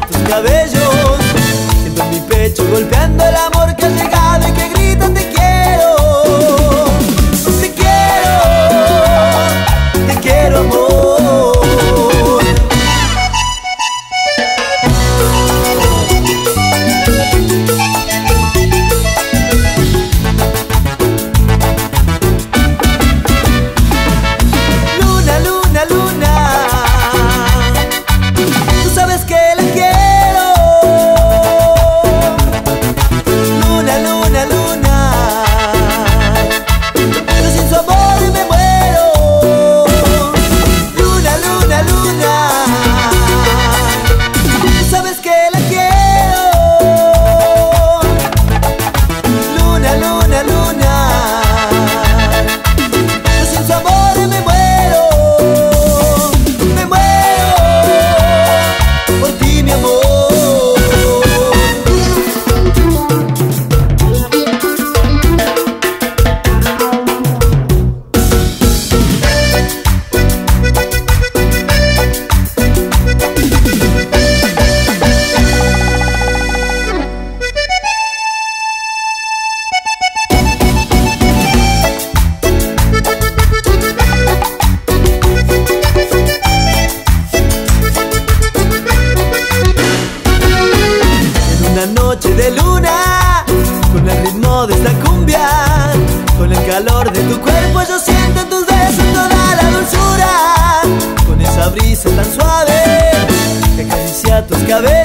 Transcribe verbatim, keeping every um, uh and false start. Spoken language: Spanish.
tus cabellos. Siento en mi pecho golpeando el amor que ha llegado y que grita te quiero. Te quiero, te quiero amor. Luna, luna, luna, tú sabes que la quiero. Luna, luna, luna, pero sin su amor me muero. Luna, luna, luna, tú sabes que la quiero. Luna, luna, luna, pero sin su amor me muero. Me muero por ti, mi amor. Una noche de luna, con el ritmo de esta cumbia, con el calor de tu cuerpo yo siento en tus besos toda la dulzura. Con esa brisa tan suave que acaricia tus cabellos,